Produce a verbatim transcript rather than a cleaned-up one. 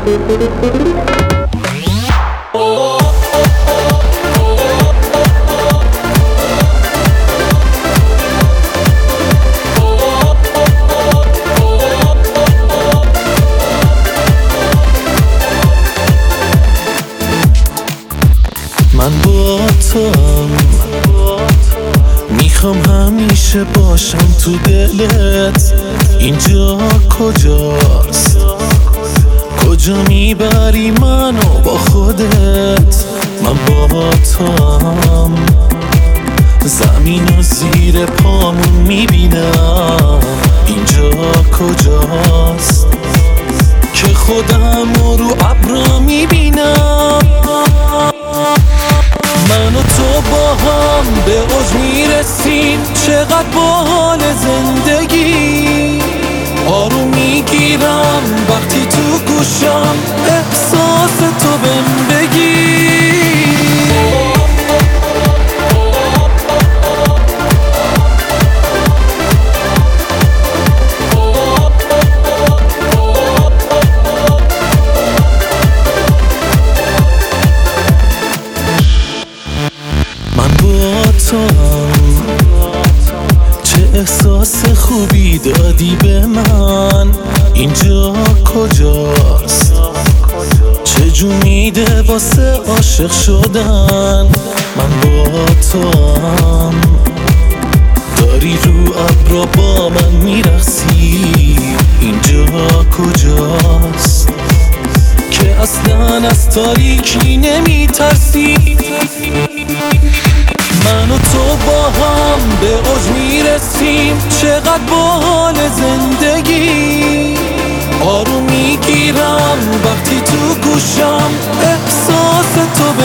من با توام میخوام همیشه باشم تو دلت. اینجا کجاست؟ کجا میبری منو با خودت؟ من با توام زمین و زیر پامون میبینم. اینجا کجاست که خودم رو ابرا میبینم؟ من و تو با هم به اوج میرسیم. چقدر باحال زندگی. آروم میگیرم وقتی تو گوشم احساس تو بهم بگی. من با توام چه احساس خوبی دادی به من. اینجا کجاست؟ چه جو میده واسه عاشق شدن. من با توام داری رو ابرا با من میرقصی. اینجا کجاست که اصلا از تاریکی نمیترسی؟ من و تو با هم به اوج میرسیم. چقدر باحال زندگی. آروم میگیرم وقتی تو گوشم احساس تو